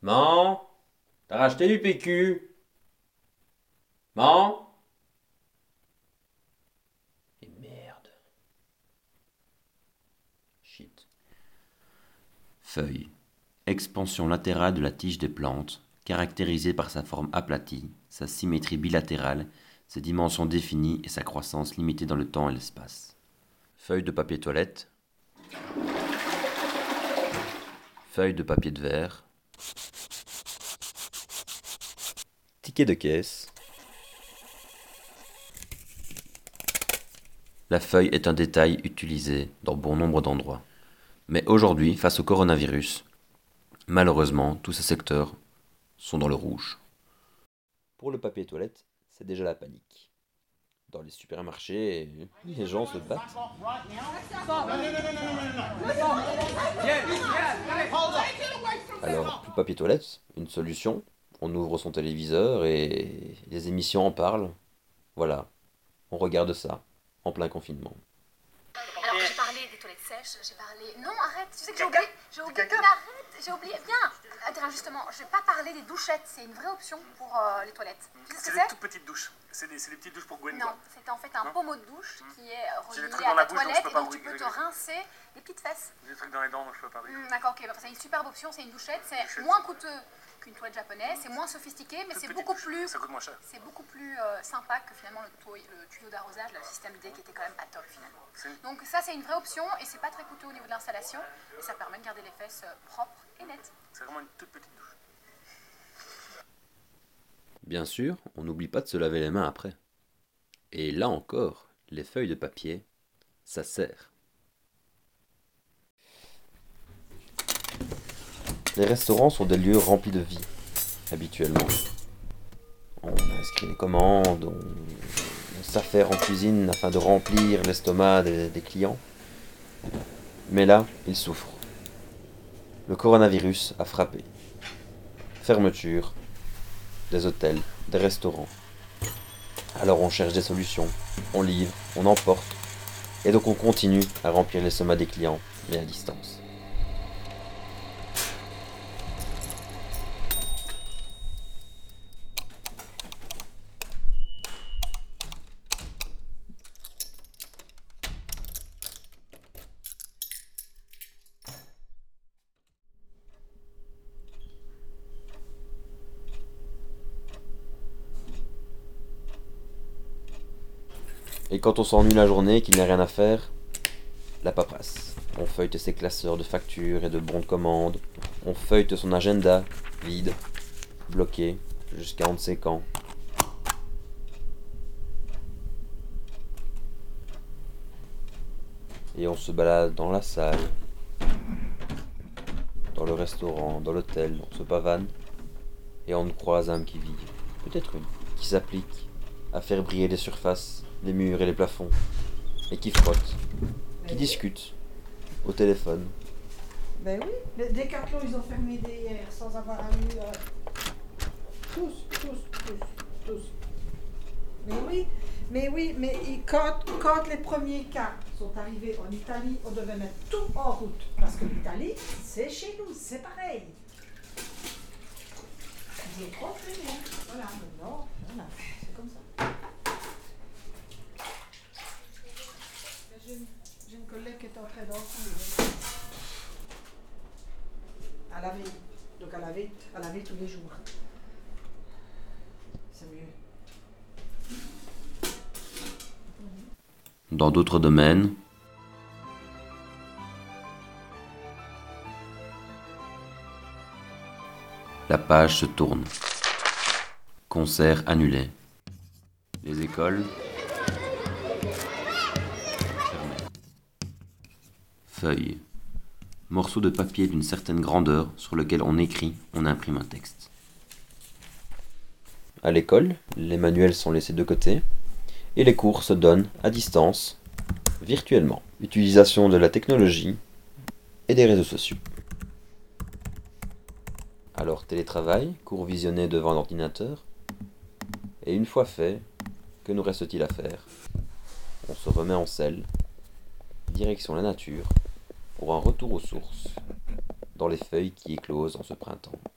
Man, t'as racheté du PQ? Man? Et merde. Shit. Feuille. Expansion latérale de la tige des plantes, caractérisée par sa forme aplatie, sa symétrie bilatérale, ses dimensions définies et sa croissance limitée dans le temps et l'espace. Feuille de papier toilette. Feuille de papier de verre. Ticket de caisse. La feuille est un détail utilisé dans bon nombre d'endroits. Mais aujourd'hui, face au coronavirus, malheureusement, tous ces secteurs sont dans le rouge. Pour le papier toilette, c'est déjà la panique. Dans les supermarchés, les gens se battent. Alors, plus de papier toilette, une solution. On ouvre son téléviseur et les émissions en parlent. Voilà, on regarde ça, en plein confinement. Alors, j'ai parlé des toilettes sèches, j'ai parlé... Non, arrête, tu sais que j'ai oublié... Mais arrête, j'ai oublié... Viens, attends, justement, je vais pas parler des douchettes, c'est une vraie option pour les toilettes. Tu sais ce que C'est des toutes petites douches. C'est des petites douches pour Gwen. Non, Quoi. c'est en fait un pommeau de douche qui est J'ai des relié trucs à dans ta la bouche, donc je toilette peux et pas donc tu peux te rigoler. rincer les petites fesses. J'ai des trucs dans les dents, donc je peux pas rigoler. D'accord, ok, bah, c'est une superbe option, c'est une douchette, c'est Douchette. moins coûteux qu'une toilette japonaise, c'est moins sophistiqué, mais Toute c'est petite beaucoup douche. plus... Ça coûte moins cher. C'est beaucoup plus sympa que finalement le tuyau d'arrosage, le système ID qui était quand même pas top finalement. Donc ça c'est une vraie option et c'est pas très coûteux au niveau de l'installation et ça permet de garder les fesses propres et nettes. C'est vraiment une toute petite douche. Bien sûr, on n'oublie pas de se laver les mains après. Et là encore, les feuilles de papier, ça sert. Les restaurants sont des lieux remplis de vie, habituellement. On inscrit les commandes, on s'affaire en cuisine afin de remplir l'estomac des clients. Mais là, ils souffrent. Le coronavirus a frappé. Fermeture des hôtels, des restaurants. Alors on cherche des solutions, on livre, on emporte, et donc on continue à remplir l'estomac des clients, mais à distance. Et quand on s'ennuie la journée, qu'il n'y a rien à faire, la paperasse. On feuillete ses classeurs de factures et de bons de commande. On feuillete son agenda, vide, bloqué, jusqu'à on ne sait quand. Et on se balade dans la salle, dans le restaurant, dans l'hôtel, on se pavane. Et on ne croise âme qui vive, peut-être une, qui s'applique à faire briller les surfaces, les murs et les plafonds, et qui frotte, qui discute, au téléphone. Ben oui, les Decathlon, ils ont fermé dès hier sans avoir eu... tous. Mais oui, quand les premiers cas sont arrivés en Italie, on devait mettre tout en route. Parce que l'Italie, c'est chez nous, c'est pareil. Ils ont trop fait, hein. Voilà, maintenant, voilà, c'est comme ça. J'ai une collègue qui est en train d'enfouir. À laver. Donc à laver tous les jours. C'est mieux. Dans d'autres domaines, la page se tourne. Concert annulé. Les écoles fermées. Feuilles. Morceau de papier d'une certaine grandeur sur lequel on écrit, on imprime un texte. À l'école, les manuels sont laissés de côté et les cours se donnent à distance, virtuellement. Utilisation de la technologie et des réseaux sociaux. Alors télétravail, cours visionnés devant l'ordinateur. Et une fois fait, que nous reste-t-il à faire? On se remet en selle, direction la nature, pour un retour aux sources, dans les feuilles qui éclosent en ce printemps.